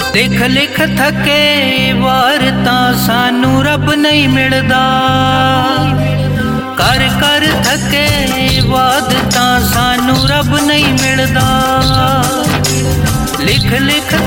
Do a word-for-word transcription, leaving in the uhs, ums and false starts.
लिख लिख थके वार तां सानू रब नहीं मिलदा, कर कर थके वाद तां सानू रब नहीं मिलदा। लिख लिख